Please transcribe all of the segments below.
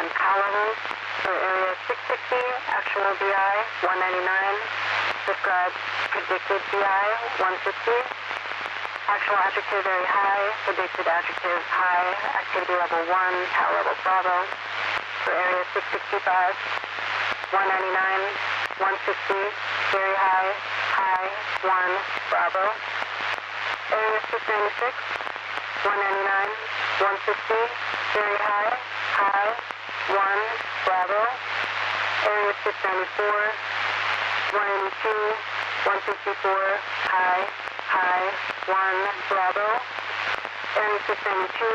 power levels. For area 660, actual BI 199, described predicted BI 150. Actual adjective very high, predicted adjective high, activity level 1, power level Bravo. For area 665, 199, 150, very high, high, 1, Bravo. Area 696, 199, 150, very high, high, 1, Bravo. Area 694, 182, 154, high, high, 1, Bravo. Area 692,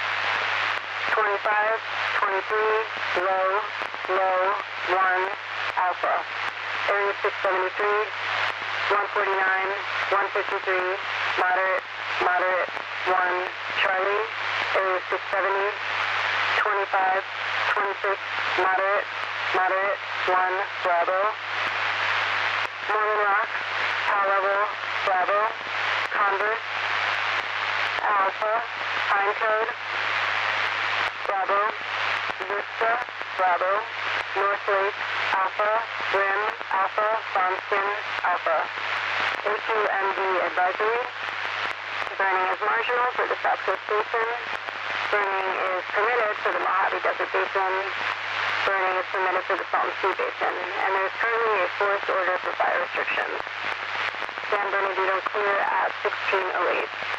25, 23, low, low, 1, Alpha. Area 673, 149, 153, moderate, moderate, 1, Charlie. Area 670, 25, 26, moderate, moderate, 1, Bravo. Mormon Rock, power level, Bravo. Converse, Alpha, Pine Code, Bravo. Vista, Bravo. North Lake, Alpha. Rim, Alpha. Bonston, Alpha. A2MD advisory. Burning is marginal for the South Coast Basin. Burning is permitted for the Mojave Desert Basin. Burning is permitted for the Salton Sea Basin. And there is currently a forest order for fire restrictions. San Bernardino clear at 1608.